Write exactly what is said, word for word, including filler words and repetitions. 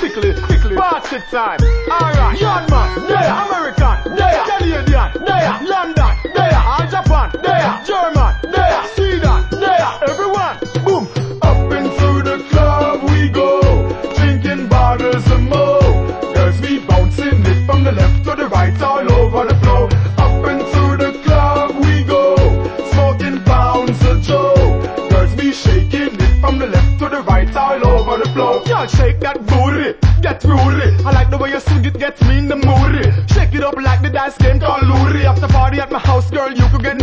quickly, quickly. Party time. Alright. Young man, there. American, there. Canadian, there. London, there. All Japan, there. German, there. Sweden, there. Everyone, boom. Up into the club we go, drinking bottles of more. Girls be bouncing it from the left to the right, all over the floor. Up into the club we go, smoking pounds of Joe. Girls be shaking it from the left to the right, all over the floor. Y'all shake that booty, get rooty. I like the way you swing it, gets me in the mood. Shake it up like the dice game called Luri. After party at my house, girl, you could get